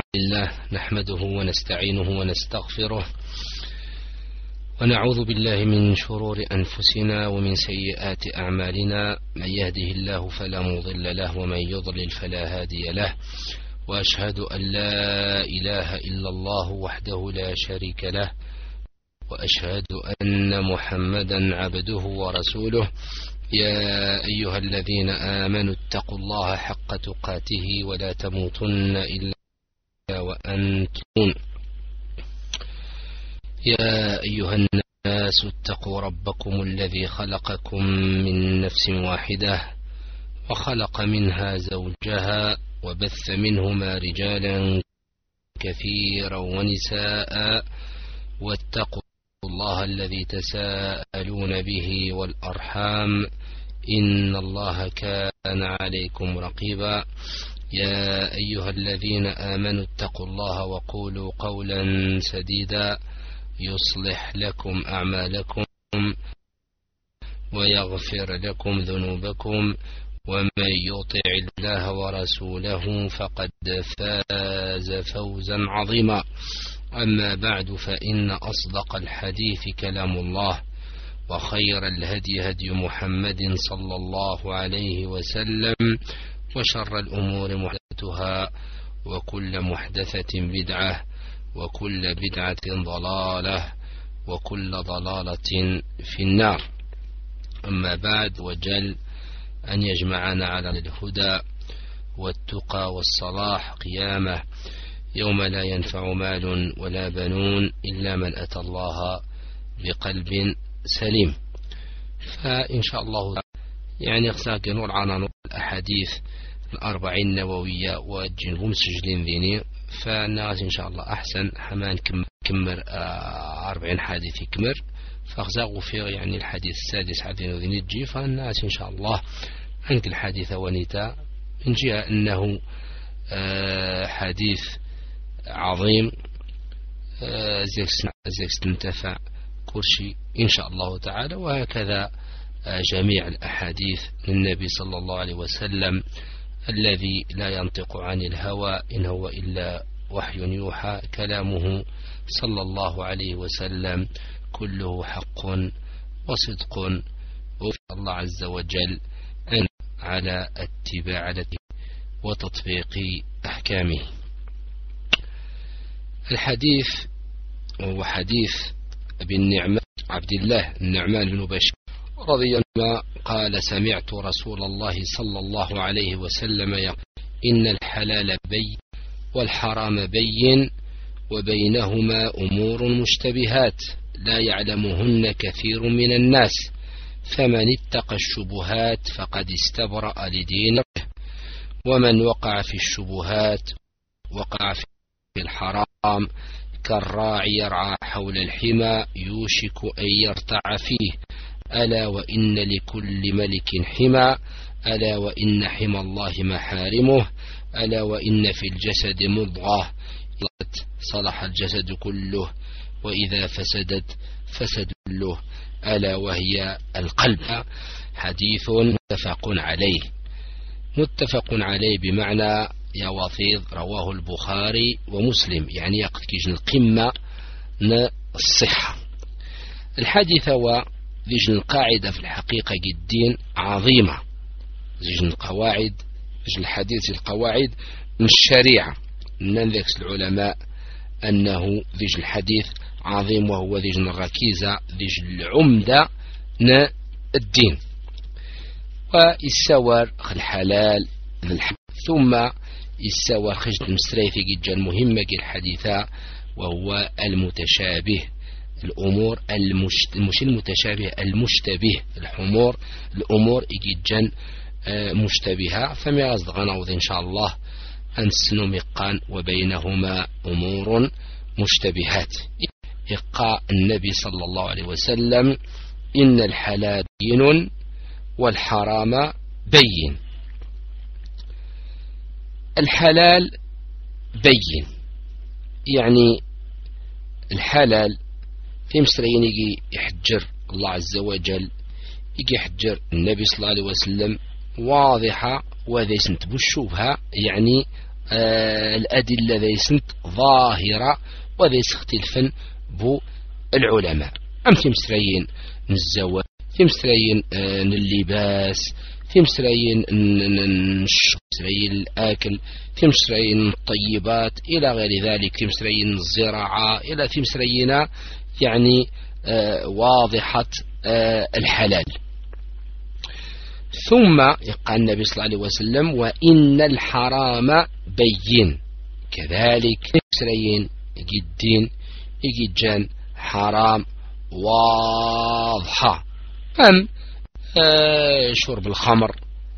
لله نحمده ونستعينه ونستغفره ونعوذ بالله من شرور أنفسنا ومن سيئات أعمالنا. من يهده الله فلا مضل له ومن يضلل فلا هادي له، وأشهد أن لا إله إلا الله وحده لا شريك له، وأشهد أن محمدا عبده ورسوله. يا أيها الذين آمنوا اتقوا الله حق تقاته ولا تموتن إلا وأنتم. يا أيها الناس اتقوا ربكم الذي خلقكم من نفس واحدة وخلق منها زوجها وبث منهما رجالا كثيرا ونساء، واتقوا الله الذي تساءلون به والأرحام إن الله كان عليكم رقيبا. يا أيها الذين آمنوا اتقوا الله وقولوا قولا سديدا يصلح لكم أعمالكم ويغفر لكم ذنوبكم، ومن يطع الله ورسوله فقد فاز فوزا عظيما. أما بعد، فإن أصدق الحديث كلام الله، وخير الهدي هدي محمد صلى الله عليه وسلم، وشر الأمور محدثاتها، وكل محدثة بدعة، وكل بدعة ضلالة، وكل ضلالة في النار. أما بعد، وجل أن يجمعنا على الهدى والتقى والصلاح قيامة يوم لا ينفع مال ولا بنون إلا من أتى الله بقلب سليم. فإن شاء الله يعني خصاك نور عن الأحاديث الأربعين النووية والجنهم سجلين ذيني، فالناس إن شاء الله أحسن حمان كمر 40 حديث كمر، فخزاغوا في يعني الحديث السادس حديث ذيني تجي، فالناس إن شاء الله عنك الحديث ونتا من جهة أنه حديث عظيم زيك تنتفع كل شيء إن شاء الله تعالى. وهكذا جميع الأحاديث للنبي صلى الله عليه وسلم الذي لا ينطق عن الهوى إن هو إلا وحي يوحى، كلامه صلى الله عليه وسلم كله حق وصدق، وفق الله عز وجل أن على اتباع وتطبيق أحكامه. الحديث هو حديث أبي النعمان عبد الله النعمان بن بشير رضي الله عنه قال: سمعت رسول الله صلى الله عليه وسلم يقول: إن الحلال بين والحرام بين وبينهما أمور مشتبهات لا يعلمهن كثير من الناس، فمن اتقى الشبهات فقد استبرأ لدينه، ومن وقع في الشبهات وقع في الحرام كالراعي يرعى حول الحمى يوشك أن يرتع فيه. ألا وإن لكل ملك حمى، ألا وإن حمى الله محارمه، ألا وإن في الجسد مضغة صلح الجسد كله، وإذا فسدت فسد كله، ألا وهي القلب. حديث متفق عليه بمعنى يا وثيض رواه البخاري ومسلم، يعني يقف كيجن القمة الصحة. الحديث هو ذيجن القاعدة في الحقيقة جدين عظيمة، ذيجن القواعد ذيجن الحديث القواعد من الشريعة، من ذكس العلماء أنه ذيجن الحديث عظيم، وهو ذيجن الركيزة ذيجن العمدة الدين. ويسور الحلال ثم يسور خجل المستريثي جدا مهمة الحديثة، وهو المتشابه، الأمور مش المتشابه المشتبه، الأمور جدا مشتبهة. فما قصد غنوض إن شاء الله أن سنمقان وبينهما أمور مشتبهات. إقاء النبي صلى الله عليه وسلم: إن الحلال بين والحرام بين. الحلال بين يعني الحلال في مصريين يجي يحجر الله عز وجل، يجي يحجر النبي صلى الله عليه وسلم واضحة، وذي سنتبو الشبهة يعني الأدلة ذيسنت ظاهرة وذيس اختلفا بالعلماء. أم في مسرين الزواج، في مسرين اللباس، في مسرين مسرين الآكل، في مسرين الطيبات إلى غير ذلك، في مسرين الزراعة، إلى في مسرين يعني واضحة الحلال. ثم يقال النبي صلى الله عليه وسلم وإن الحرام بين، كذلك مسرين جدين يجيجان حرام واضحة. أم شرب الخمر،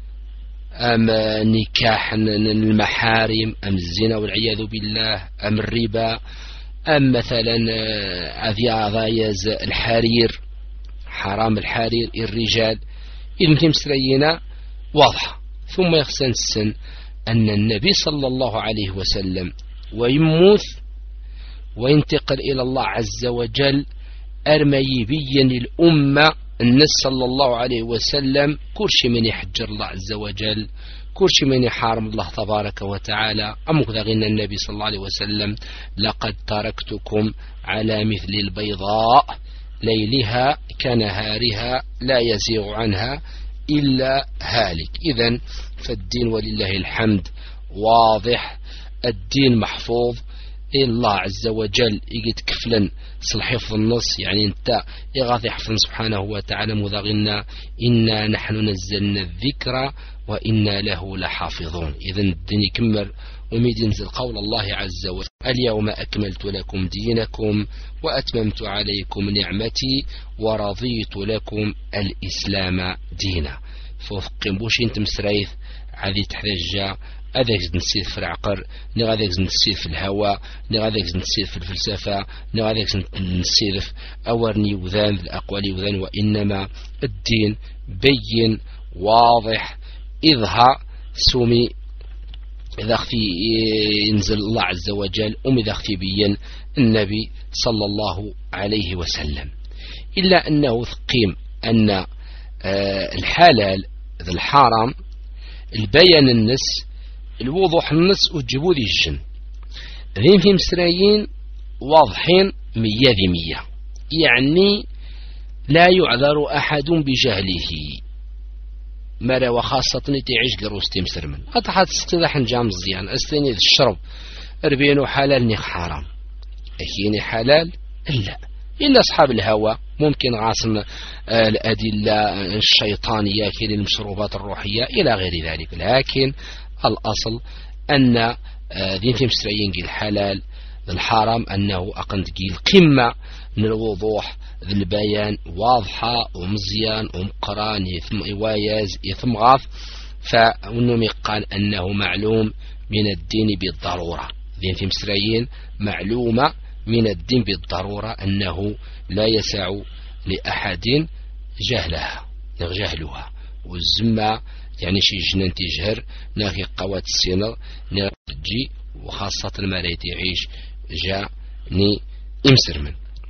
أم نكاح المحارم، أم الزنا والعياذ بالله، أم الربا، أم مثلا أذياز الحرير، حرام الحرير الرجال. إذن في مسرينا واضحة. ثم يخسن السن أن النبي صلى الله عليه وسلم ويموت وينتقل إلى الله عز وجل أرمي بين الأمة الناس صلى الله عليه وسلم كرش من يحجر الله عز وجل، كرش من يحارم الله تبارك وتعالى. أمك ذغين النبي صلى الله عليه وسلم لقد تركتكم على مثل البيضاء ليلها كنهارها لا يزيغ عنها إلا هالك. إذن فالدين ولله الحمد واضح، الدين محفوظ. الله عز وجل يجد كفلا حفظ النص، يعني انت يغاثي حفظ سبحانه وتعالى مذغنا إنا نحن نزلنا الذكر وإنا له لحافظون. إذن الدين يكمل وميدنزل قول الله عز وجل اليوم أكملت لكم دينكم وأتممت عليكم نعمتي ورضيت لكم الإسلام دينا. فوفقين بوش انت مسريث عذي تحتاج هذاك نسير في العقر، هذاك نسير في الهواء، هذاك نسير في الفلسفة، هذاك نسير في أورني وذان في الأقوال وذان. وإنما الدين بين واضح إظهر سومي إذا في ينزل الله عز وجل إذا في بين النبي صلى الله عليه وسلم. إلا أنه ثقيم أن الحلال الحرام البيان النس الوضوح النس وجبوا ذي الجن ذين في مسرايين واضحين 100%، يعني لا يعذر أحد بجهله مرة، وخاصة تعيش قروس تمسرمن أتحت استضاح جام زيان أستني الشرب 40 حلال نيخ حرام أكيني حلال إلا أصحاب الهوى ممكن غاصن الأدلة الشيطانية كي للمشروبات الروحية إلى غير ذلك. لكن الأصل أن دين في مسريين الحلال الحرام أنه أقند القمة من الوضوح ذي البيان واضحة ومزيان ومقران يثم إواياز يثم غاف. فأنهم يقال أنه معلوم من الدين بالضرورة، دين في مسريين معلومة من الدين بالضرورة أنه لا يسع لأحد جهلها والزمة يعني شي جنان تجهر ناكي قوات السنة نرجي، وخاصة المرأة يعيش جاني إمسرمن.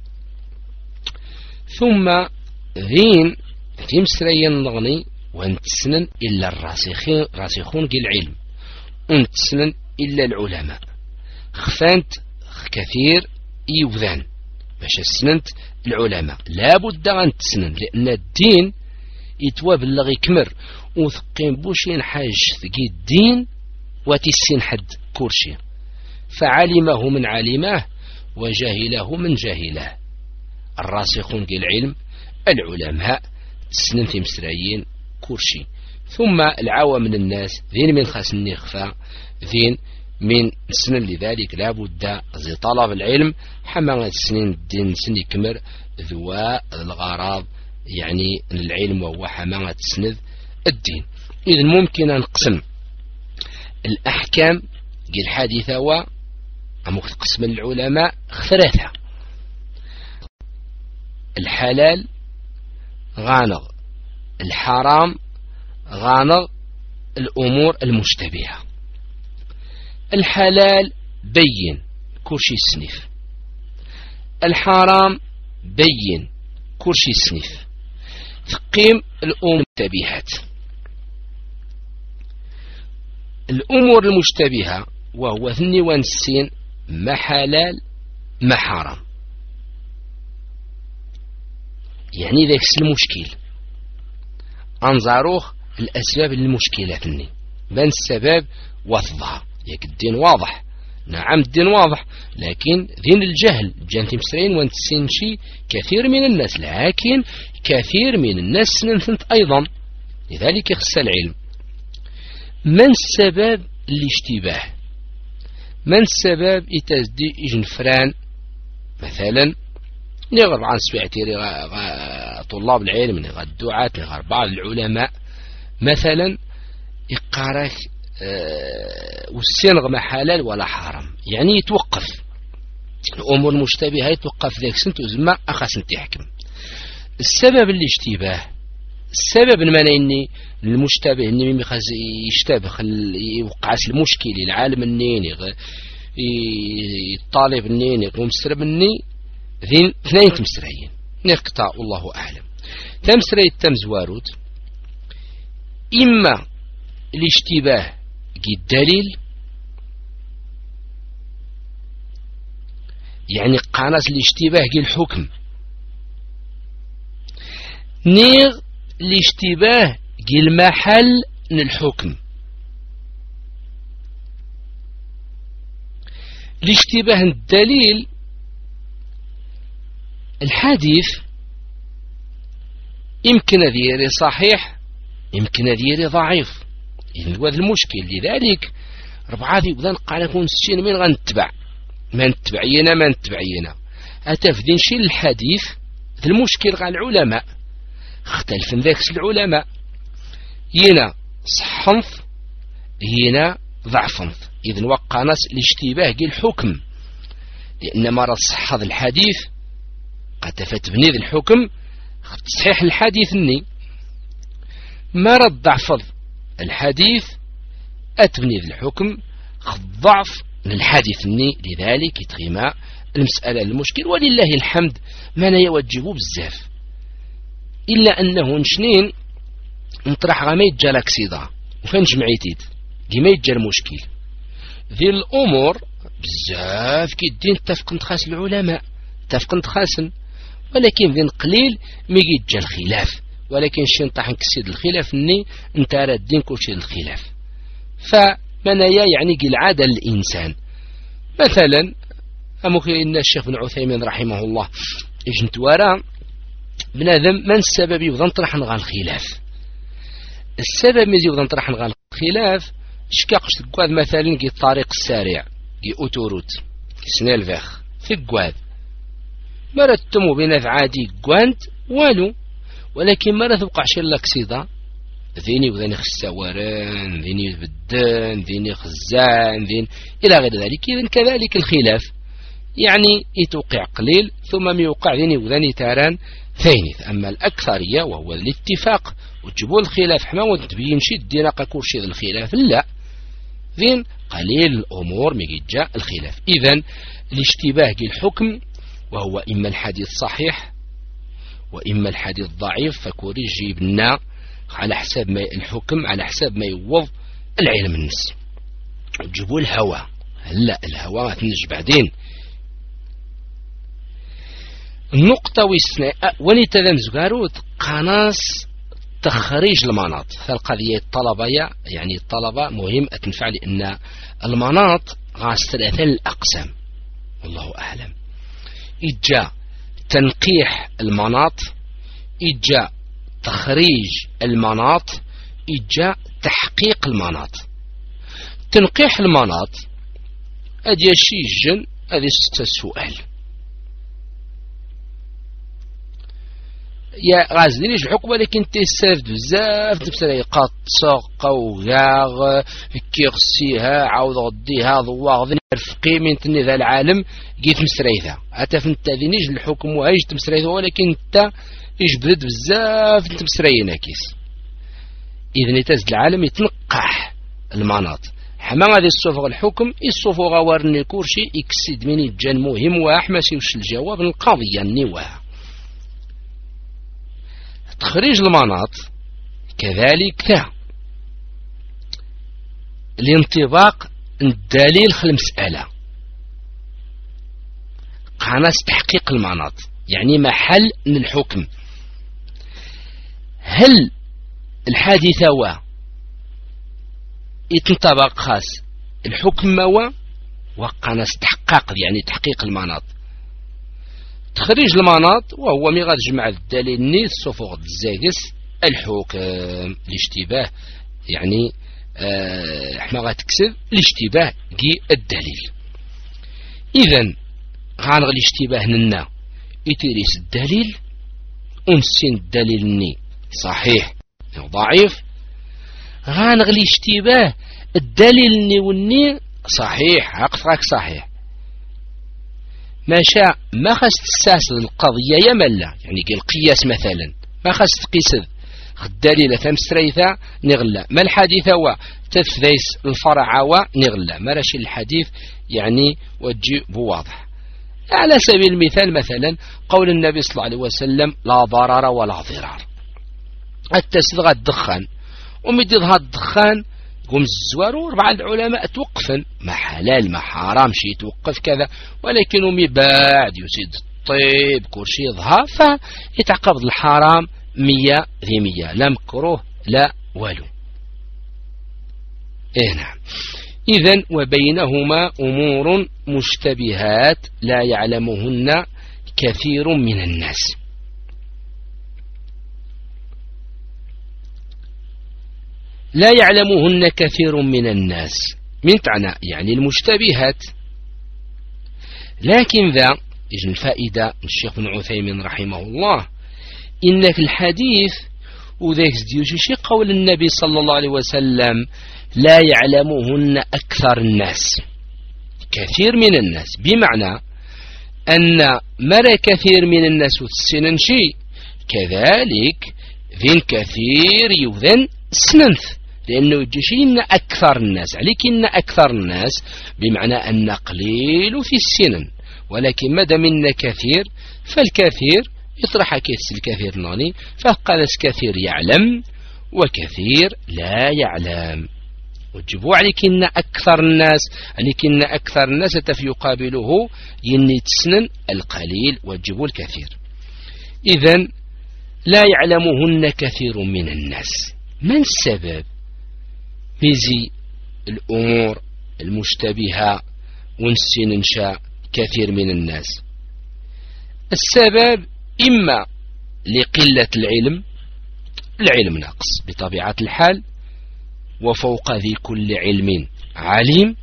ثم ذين في مسرين نغني وانتسنن إلا راسخون العلم، وانتسنن إلا العلماء خفانت كثير يوذان باش السننت العلماء لابد أن تسنن، لأن الدين يتواب اللغي يكمر وثقين بوشين حاج ثقي الدين وتسين حد كورشي، فعلمه من علمه وجهله من جهله. الراسخون العلم العلماء تسنن في مسرايين كورشي. ثم العوام من الناس ذين من خاص النخفى ذين من سنن، لذلك لابد زي طلب العلم حما السنين الدين سن يكمر ذواء الغراض يعني العلم وهو حما تسند الدين. إذن ممكن نقسم الأحكام ديال الحادثة وقسم العلماء ثلاثة: الحلال غانغ، الحرام غانغ، الأمور المشتبهة. الحلال بين كلشي سنيف، الحرام بين كلشي سنيف، تقيم الأمور المشتبهات. الأمور المشتبهة وهو ثني ونسين ما حلال ما حرام. يعني ذاك المشكل أنظروه الأسباب للمشكلة ثني بان السبب وضحها. ياك الدين واضح، نعم الدين واضح، لكن ذين الجهل جانتي مسرين ونتسين شي كثير من الناس، لكن كثير من الناس ننثنت أيضا، لذلك يخص العلم. من السبب الاشتباه؟ من السبب إتازدي إجنفران مثلا نغرب عن سبيعتي طلاب العلم، نغرب الدعاة، نغرب بعض العلماء مثلا يقارك والسنغ ما حلال ولا حرام، يعني يتوقف الأمور المشتبهة، يتوقف ذاك سنت وزما أخاس انت يحكم. السبب الاشتباه، السبب المعنى اني المشتبه اني ميخاز يشتبه يوقع المشكل العالم النين الطالب النين يقوم مسرب الني ذين اثنين تمسرين نقطع والله أعلم. تمسري التمزوارود إما الاشتباه الدليل، يعني قاناس الاشتباه الحكم، نيغ الاشتباه المحل الحكم. الاشتباه الدليل الحديث يمكن ذيري صحيح يمكن ذيري ضعيف، إذن هذا المشكل. لذلك ربعة ذي بذن قال يكون 60 من غنتبع ما نتبعينا ما نتبعينا أتفدين شي الحديث. المشكل قال العلماء اختلف ذاك العلماء، ينا صحنث ينا ضعفنث، إذن وقع ناس الاشتباه الحكم، لأن مرة صح هذا الحديث قد تفتبني ذي الحكم صحيح الحديث الني، مرة ضعف الحديث أتبني ذي الحكم ضعف للحديث الني. لذلك يتغيما المسألة المشكل، ولله الحمد ما يوجبه بزاف، إلا أنه نشنين نطرح غما يتجا لاكسيدا وفين جمعيتيد كيما يتجا المشكل ذي الأمور بزاف كي الدين تفق نتخاس العلماء تفق نتخاسن، ولكن ذي قليل ميجي يتجا الخلاف، ولكن شي نطرح نكسيد الخلاف ني انت راه الدين كلشي الخلاف. فمنايا يعني العادة للإنسان مثلا أموخي إن الشيخ بن عثيمين رحمه الله إجنت وراء بنادم من السبب يبغى نطرح نغال الخلاف. السبب ميزي يبغى نطرح نغال الخلاف شكاقش تقواد مثلا كي الطريق السريع كي أوتوروت سنيل فيخ في قواد مرة تمو بين عادي قواند والو، ولكن مرة تبقى شي لاكسيدا ذيني وذيني خساوران ذيني بدان ذيني خزان ذين إلى غير ذلك. إذن كذلك الخلاف يعني يتوقع قليل ثم يوقع ذيني وذيني تاران ثاني. أما الأكثرية وهو الاتفاق وتجبوا الخلاف حما وتبين شي الدين قاكور شي الخلاف لا ذين قليل الأمور ميجا الخلاف. إذن الاشتباه الحكم وهو إما الحديث صحيح وإما الحديث ضعيف، فكوري جيبنا على حساب ما الحكم على حساب ما يوض العلم النس. جيبوا الهوى لا الهوى تنج بعدين. النقطة واستثناء ونتذم زغاروت قناص تخريج المناط. فالقضية الطلبة يعني الطلبة مهم أتنفع لأن المناط غاس ثلاثة الأقسام والله أعلم. إجا تنقيح المناط، إجا تخريج المناط، إجا تحقيق المناط. تنقيح المناط أدي شي جن أدي 6 سؤال يا غازلينيش الحكم، ولكن تستفد بزاف تبسلي قط ساق وغاغ كيغسيها عاود غديها ضواغ ذي الفقي من تني ذا العالم جيت مسريثة أتفنت ذينيش الحكم وهايش تمسريثة، ولكن انت يجبد بزاف انت مسرينا كيس. إذن يتزد العالم يتنقح المناط حما غادي الصفغ الحكم الصفغ ورني كورشي اكسيد من الجان مهم واحمسي وش الجواب القضية النواه. تخريج المناط كذلك الانطباق الدليل خل المسألة قناص تحقيق المناط يعني محل الحكم. هل الحادثة يتنطبق خاص الحكم وقناص تحقق يعني تحقيق المناط تخريج المناط وهو مي غتجمع الدليل نيت صفوغ الزاقس الحكم الاشتباه يعني احنا غتكسب الاشتباه كي الدليل. اذا غنغ الاشتباه لنا يتيريس الدليل ونسين الدليل ني صحيح أو ضعيف غنغ الاشتباه الدليل ني والني صحيح عقفك صحيح ماشا ما خاص تستاسل القضية يا ملا يعني قال القياس مثلا ما خاص تقيس الدليل ثمستريثا نغلا ما الحديث هو تفذيس الفرع نغلا ما راشي الحديث يعني وجه بواضح. على سبيل المثال مثلا قول النبي صلى الله عليه وسلم لا ضرر ولا ضرار التسدغ الدخان ومديضها الدخان قوم الزوار وربع العلماء توقفن ما حلال ما حرام شي توقف كذا ولكن بعد يسيد الطيب كرشي ظهر فيتعقب الحرام 100% لا مكروه لا والو. نعم. إذن وبينهما أمور مشتبهات لا يعلمهن كثير من الناس. لا يعلمهن كثير من الناس من تعنى يعني المشتبهات. لكن ذا يجن الفائدة الشيخ بن عثيمين رحمه الله إن في الحديث وذاك ديوشي قول النبي صلى الله عليه وسلم لا يعلمهن أكثر الناس كثير من الناس بمعنى أن مرى كثير من الناس وتسنن شيء كذلك ذين كثير يوذن سننث لأنه يجيشين أكثر الناس عليك إن أكثر الناس بمعنى أن قليل في السنن ولكن مدى من كثير فالكثير يطرح كيس الكثير ناني فقال كثير يعلم وكثير لا يعلم وجبوا عليك إن أكثر الناس عليك إن أكثر الناس تفي يقابله ينتسنن القليل وجبوا الكثير. إذن لا يعلمهن كثير من الناس. من السبب ميزي الأمور المشتبهة ونسين إنشاء كثير من الناس؟ السبب إما لقلة العلم ناقص بطبيعة الحال وفوق ذي كل علم عليم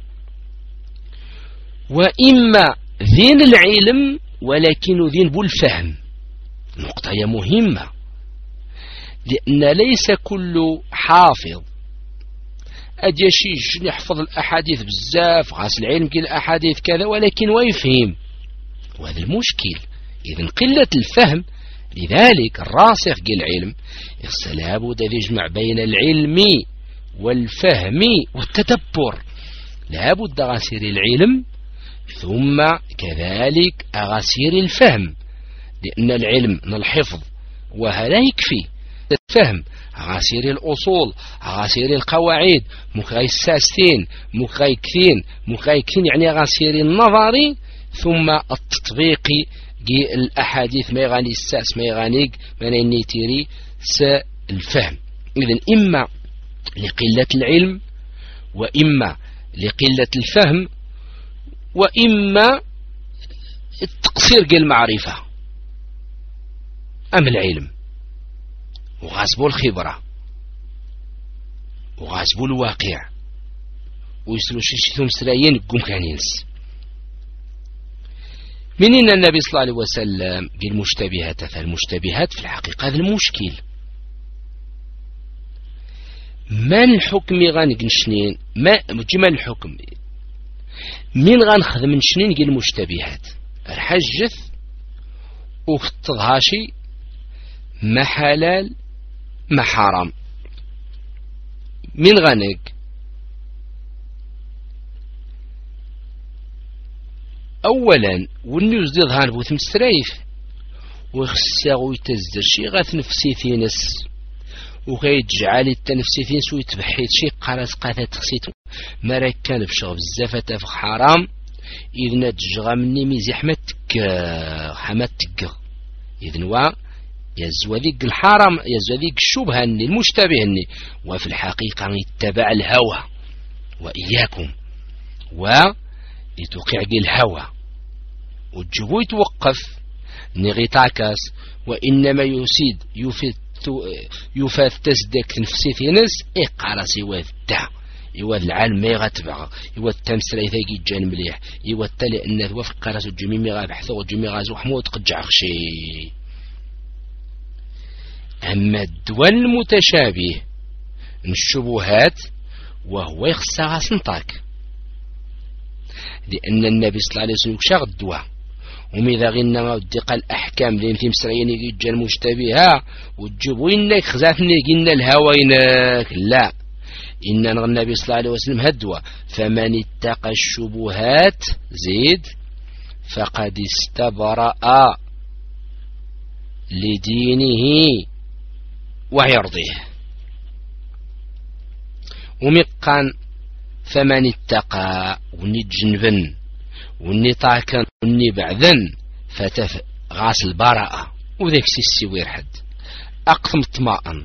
وإما ذين العلم ولكن ذين بالفهم. نقطة مهمة لأن ليس كل حافظ أجيشيش يحفظ الأحاديث بزاف غاس العلم كل الأحاديث كذا ولكن ويفهم وهذا المشكل. إذن قلة الفهم لذلك الراسخ كالعلم لابد أن يجمع بين العلم والفهم والتدبر. لابد غسير العلم ثم كذلك غسير الفهم لأن العلم الحفظ وهذا يكفي الفهم غسير الأصول غسير القواعد مخاي الساستين مخايكثين يعني غسير النظري ثم التطبيقي جي الأحاديث ما يغاني الساس ما يغانيك ما ينيتيري الفهم. إذن إما لقلة العلم وإما لقلة الفهم وإما التقصير جي المعرفة أم العلم وغاسبوا الخبرة وغاسبوا الواقع ويسلو شيشتهم سلايين قم كانينس. من إن النبي صلى الله عليه وسلم قال المشتبهات فالمشتبهات في الحقيقة هذا المشكل من الحكم غانقن شنين ما جمال الحكم من غنخدم شنين قال المشتبهات الحجث وفتضهاشي ما حلال ما حرام من غنق أولا والنيوز دي ظهان بوثم ستريف ويخساغو يتزدر شي غاث نفسي ثينس وغيتجعل التنفسي ثينس ويتبحيت شي قارس قاثة تخسيت ما راك كان بشغل بزاف في حرام إذن تجغى مني ميزي حمتك إذن يزوى ذيك الحرام يزوى ذيك الشبهة المشتبه وفي الحقيقة يتبع الهوى وإياكم ويتوقع الهوى وتجبو يتوقف نغيتاكاس وإنما يسيد يفات تسدك نفسي في ناس إقارس يواد الدع يواد العالم ما يغتبع يواد التمسري ثاقي جان مليح يواد تالي أن وفق قارس الجميمي غابحثو والجميمي غازو حمود قجع خشي. أما الدول المتشابه من الشبهات وهو يخصها سنطاك لأن النبي صلى الله عليه وسلم شاغ الدواء ومذا غينا ودق الأحكام اللي انتي مسرعين يجي المشتبهة وتجيبوا إنك خزافني قلنا الهوينك لا إن النبي صلى الله عليه وسلم هدوى فمن اتقى الشبهات زيد فقد استبرأ لدينه ويرضيه ومقان فمن اتقى ونجنبن ونطاكن ونبعذن فتف غاس البراءة وذاك السوير حد أقثم اطماءن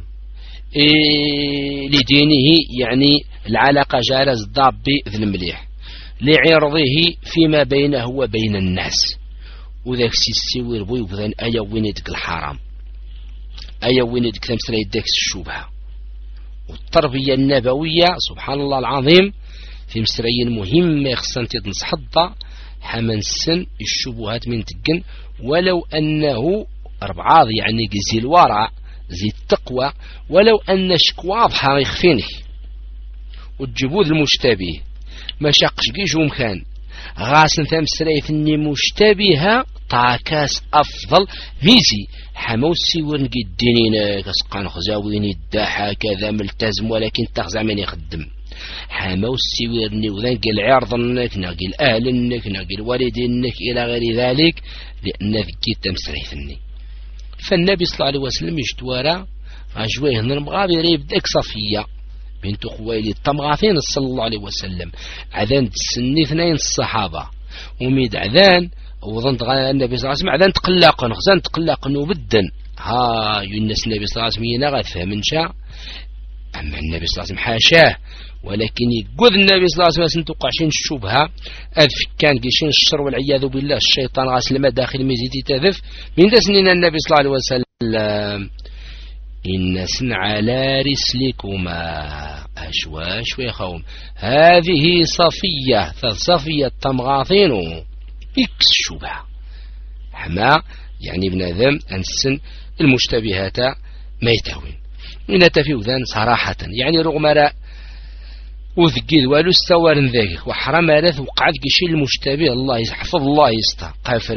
لدينه يعني العلاقة جارز ضاب بإذن مليح لعرضه فيما بينه وبين الناس وذاك السوير بوي وذن أيا وين يدك الحرام أيا وين يدك تمثل يدك الشبهة والتربية النبوية سبحان الله العظيم في مسرين مهمة خصن تنصح الضا حمن السن الشبهات من تجن ولو أنه أربعة يعني زي الورع زي التقوى ولو أن شكواضها يخفينه والجبود المشتبه ما شاقش جيش ومكان غاسن ثم سريفني مشتبهة طاكاس أفضل ميزي حموسي ورنقي الدينين كسقان خزاويني الداحة كذا ملتزم ولكن تخزع من يخدم حموسي ورني وذنقي العرض انك نقي الأهل انك نقي الوالد انك إلى غير ذلك لأن ذكي تمسريفني فالنبي صلى الله عليه وسلم يشتوارا عجوه نرمغابي ريبدك صفية بنت خويلد طمغاثين صلى الله عليه وسلم عذان تسني اثنين الصحابة وميد عذان وظنت النبي صلى الله عليه وسلم عذان تقلقن خزان تقلقن وبدا ها ينس النبي صلى الله عليه وسلم ينغث فمن شاء أما النبي صلى الله عليه وسلم حاشاه ولكن يقول النبي صلى الله عليه وسلم توقعشين الشبهة كان قيشين الشر والعياذ بالله الشيطان غاسل ما داخل ميزيتي تذف من تسنين النبي صلى الله عليه وسلم إن سن على رسلكما أشواش ويخوم هذه صفية صفية تمغاثين إكس الشبهة حما يعني ابن ذم أن السن المشتبهات ما يتهوين إن تفيو ذان صراحة يعني رغم رأ وذكيد والو استوارن ذاك وحرام ثلاث وقعد كشي المشتبه الله يحفظ الله يستا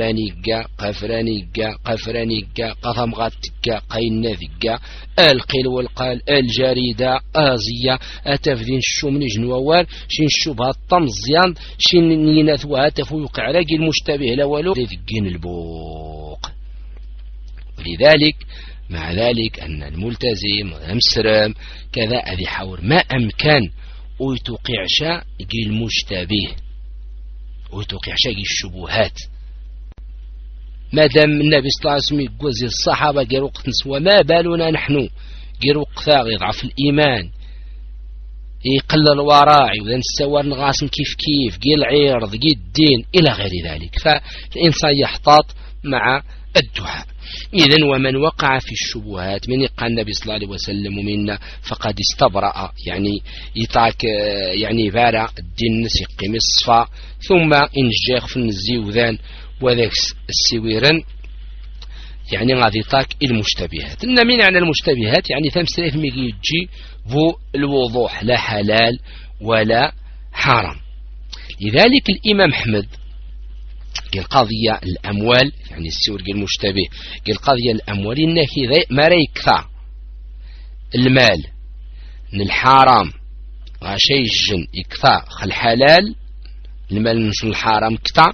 قفراني قا قثم غاتكا قينا ذكا القيل والقال الجريدة آزية أتفذين الشومن جنوار شين الشبهة الطمزيان شين نيناثوها تفوق عراقي المشتبه لولو ذكين البوق ولذلك مع ذلك أن الملتزم والمسرم كذا أذي حور ما أمكان ويتوقعش يجي المشتبه ويتوقعش يجي الشبهات ما دام النبي صلى الله عليه وسلم يقول زي الصحابة قال وقت نسوى ما بالنا نحن قال وقت يضعف الإيمان يقل الوراعي وذا نستوى نغاسم كيف قال عيرض قال الدين إلى غير ذلك فالإنسان يحتاط مع الدعاء إذن ومن وقع في الشبهات من يقع النبي صلى الله عليه وسلم منا فقد استبرأ يعني يطاك يعني بارع الدين نسيقي مصفى ثم إنجاق في الزيوذان وذاك السويرا يعني غادي يطاك المشتبهات إن من يعني المشتبهات يعني ثمسريف ميجي ذو الوضوح لا حلال ولا حرام. لذلك الإمام أحمد قال قضية الأموال يعني السور قال المشتبه قال قضية الأموال إنك ما ريكثى المال من الحرام غاشي الجن يكثى الحلال المال من الحرام كثى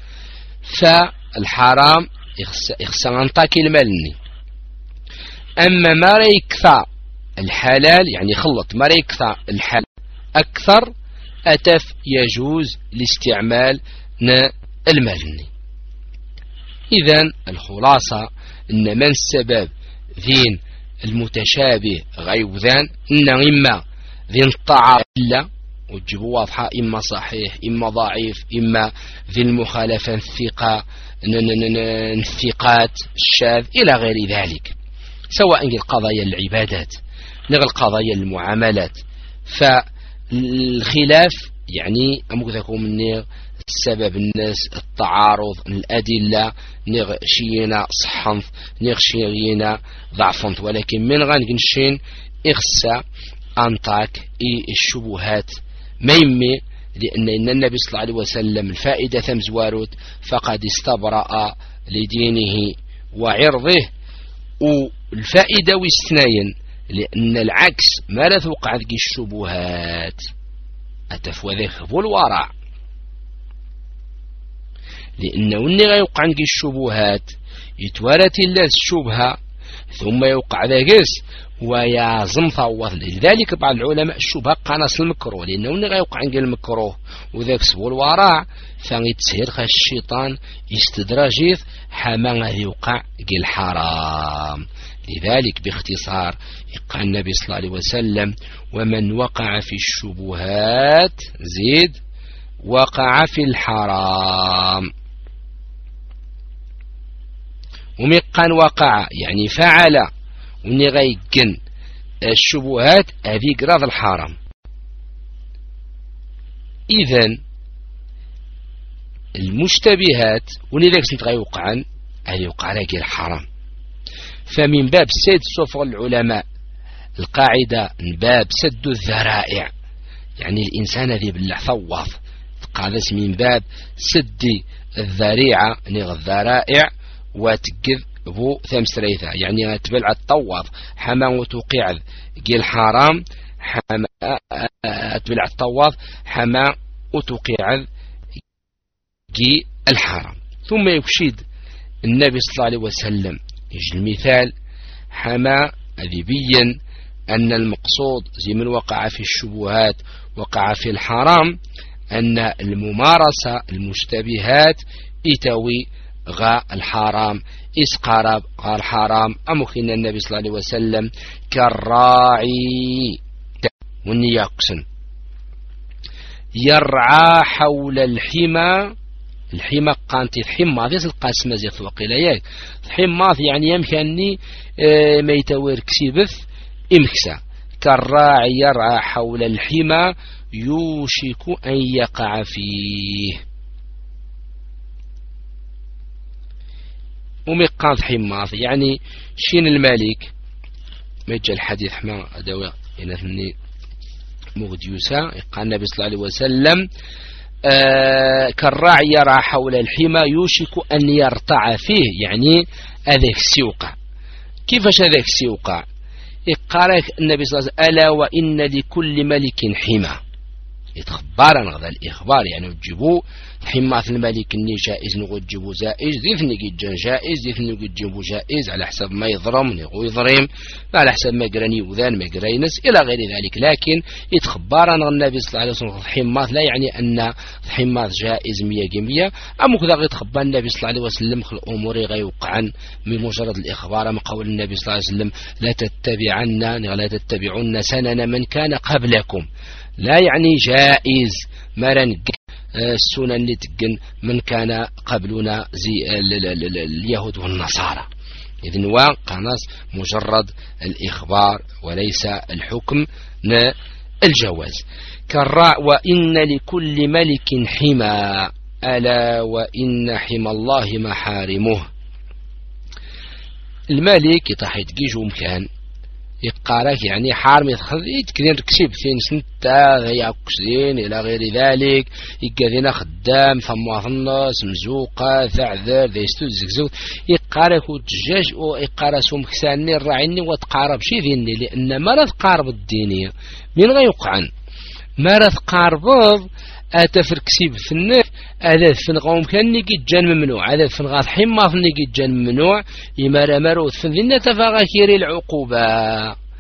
فالحرام يخصى أنطاكي المالني أما ما ريكثى الحلال يعني خلط ما ريكثى الحلال أكثر أتف يجوز الاستعمال المالني. إذن الخلاصة أن من السبب ذين المتشابه غيوذان إن إما ذين الطاعة إلا وتجيبوا واضحة إما صحيح إما ضعيف إما ذي المخالفة الثقة الثقات الشاذ إلى غير ذلك، سواء القضايا العبادات نغ القضايا المعاملات. فالخلاف يعني أمكثكم من السبب الناس التعارض الأدلة نغ شينا صحنث نغ شينا ضعفنث، ولكن من غنشين إخسى أنطاك الشبهات ما يمي، لأن النبي صلى الله عليه وسلم الفائدة ثمزواروت فقد استبرأ لدينه وعرضه، والفائدة واستنين لأن العكس ما لا توقع ذي الشبهات أتفوى ذيك الورع، لأنه إني غيوقع ذي الشبهات يتوارت الله الشبهة ثم يوقع ذاكس ويعظم ثوث. لذلك بعض العلماء الشبهة قناص المكروه، لأنه إني غيوقع ذي المكروه وذاك سبو الورع فغيتسهر خاش الشيطان يستدرجيث حما يوقع ذي الحرام. لذلك باختصار قال النبي صلى الله عليه وسلم ومن وقع في الشبهات زيد وقع في الحرام. ومقان وقع يعني فعل وني غيقن الشبهات هذه قراض الحرام. إذن المشتبهات وني ذاك سنت غيوقعن هذه يوقع لك الحرام. فمن باب سد صفر العلماء القاعدة من باب سد الذرائع، يعني الإنسان ذي بالله ثوض قادس من باب سد الذريعة نغ الذرائع وتقذ بو ثمسريثة، يعني تبلع الطوض حما وتوقع قيل حرام حما تبلع الطوض حما وتوقع قي الحرام. ثم يفشد النبي صلى الله عليه وسلم يجي المثال حما أذبيا أن المقصود زي من وقع في الشبهات وقع في الحرام أن الممارسة المشتبهات يتوي غا الحرام إسقارب غا الحرام. أمكن النبي صلى الله عليه وسلم كالراعي والنياقسن يرعى حول الحمى. الحمى قانتي الحمى ذي القاسمة زي وقيل ياك الحمى يعني يمكنني ما يتوير كسيبث إمكسا. كالراعي يرعى حول الحمى يوشك أن يقع فيه. ومقانت حماث يعني شين الملك مجى الحديث حما أدوى إنثني مغديوسا. قال النبي صلى الله عليه وسلم كالراعي يرعى حول الحمى يوشك أن يرتع فيه، يعني هذاك السيوقع. كيفاش هذاك السيوقع؟ قال النبي صلى الله عليه وسلم ألا وإن لكل ملك حمى. يتخبر هذا الإخبار يعني تجيبوا حماة الملك إني جائز نقول تجيبوا جائز ذيثني قد جائز ذيثني قد تجيبوا جائز على حسب ما يضرم نقول يضرم على حسب ما قراني وذان ما قرينس إلى غير ذلك. لكن يتخبر أن النبي صلى الله عليه وسلم حماة لا يعني أن حماة جائز 100%. أما كذا يتخبر النبي صلى الله عليه وسلم خل أمور غيوقعا من مجرد الإخبار. ما قول النبي صلى الله عليه وسلم لا تتبعن سنن من كان قبلكم، لا يعني جائز مرن السنن اللي تجن من كان قبلنا زي اليهود والنصارى. إذن وقناص مجرد الإخبار وليس الحكم الجواز. كالراء وإن لكل ملك حمى ألا وإن حمى الله محارمه. الملك يطحيت جيجو مكان يقارك يعني حارم يتخذيت كذين ركسيب ثين سنتا ذي أكسين إلى غير ذلك يقاذين خدام ثم ثنص مزوقة ثعذر ذي استوزكزوت يقارك وتجاج ويقارسهم كساني الرعيني وتقارب شي ذيني، لأن ما لا تقارب الدينية من غيوقعن ما لا تقارب أتفركسيب في النف هذا فنغاهم كان نيجي جان ممنوع هذا فنغاث حما نيجي جان ممنوع يمر مروت فنذنا تفاغا كيري العقوبة.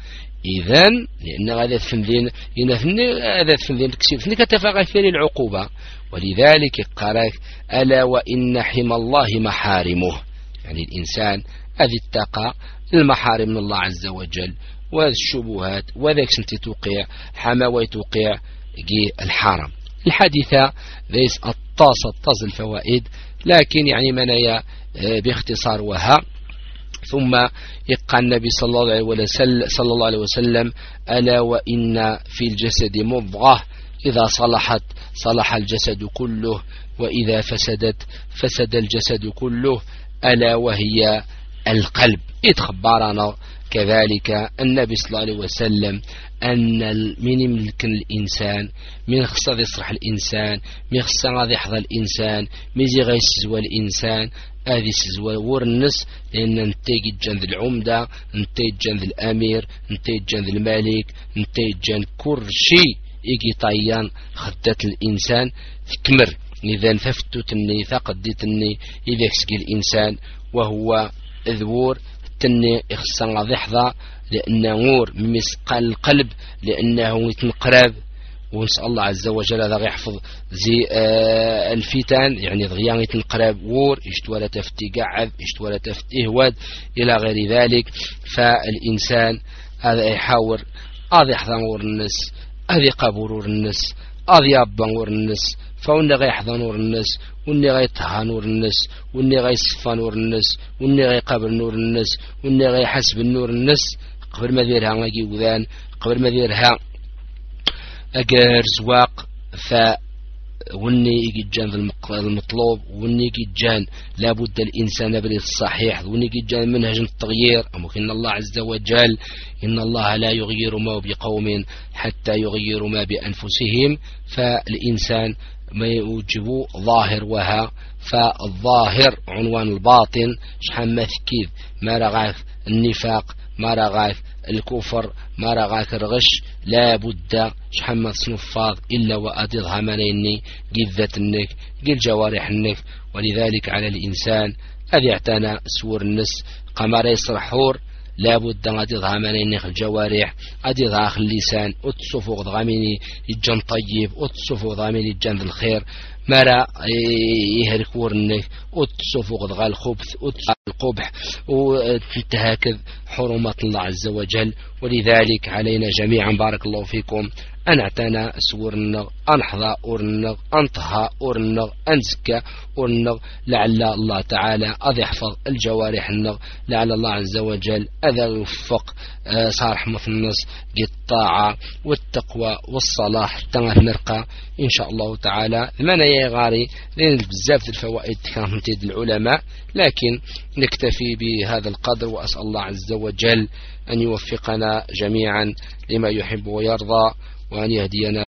إذن لأن هذا فندين هذا فندين كسير فندين كتفاقى فيه العقوبة. ولذلك قالك ألا وإن حمى الله محارمه، يعني الإنسان أذي اتقى المحارم من الله عز وجل والشبهات وذاك سنتي توقع حما ويتوقع الحرام. الحديثة ليس الطاس الفوائد، لكن يعني منايا باختصار وها. ثم يقع النبي صلى الله عليه وسلم ألا وإن في الجسد مضغة إذا صلحت صلح الجسد كله وإذا فسد الجسد كله ألا وهي القلب. يتخبرنا كذلك النبي صلى الله عليه وسلم أن من يملك الإنسان من خصه يصرح الإنسان من خصه يحظى الإنسان ميزي غيسزوى الإنسان هذه سزوى ورنس، لأن نتيجي جند العمدة نتيجي جند الأمير نتيجي جند الملك نتيجي جند كل شيء يجي طيان خدت الإنسان تكمر. إذا ففتتني ثقدتني إذا كسكي الإنسان وهو ذور تني إخصان ضحضة لأنه نور مسقال القلب لأنه يتنقرب. ونسأل الله عز وجل هذا يحفظ زي الفتن، يعني ضغيان يتنقرب وور اشتوى تفتي قعب اشتوى تفتي إهواد إلى غير ذلك. فالإنسان هذا يحاور هذا يحضن ور الناس هذا قبور الناس هذا يابن ور الناس فوني غيحضن ور الناس وني غيطهى نور الناس وني غيصفى نور الناس وني غيقابل نور الناس وني غيحسب النور الناس قبل ما ديرها غاكي وذان قبل ما ديرها أجر زواق. وني يجي جان المطلوب وني يجي جان لابد الإنسان بريد الصحيح وني يجي جان منهج التغيير. أمكن الله عز وجل إن الله لا يغير ما بقوم حتى يغيروا ما بأنفسهم. فالإنسان ما يوجب ظاهر وها، فالظاهر عنوان الباطن شحال ما ثكيد ما رغاك النفاق ما رغاك الكفر ما رغاك الغش لا بد شحال ما تصنفاض إلا وأدضها منيني جذة النك جل جوارح النك. ولذلك على الإنسان أذي اعتنى سور النس قمر يصرحور لا بد أدضها منيني الجوارح أدضها اللسان أتصفو ضغاميني الجن طيب أتصفو ضغاميني الجن الخير مرا يهرك ورنك أتصفو ضغا الخبث أتصفو القبح وتهكذ حرمات الله عز وجل. ولذلك علينا جميعا بارك الله فيكم أن اعتنى سورنا أنحظى أورنغ أنطهى أورنغ أنزكى أورنغ لعل الله تعالى أذ يحفظ الجوارح النغ لعل الله عز وجل أذ يوفق صالح مثنص الطاعة والتقوى والصلاح تنرقى إن شاء الله تعالى. المعنى يغاري لأن بزاف الفوائد كانت تيد العلماء، لكن نكتفي بهذا القدر وأسأل الله عز وجل أن يوفقنا جميعا لما يحب ويرضى وأن يهدينا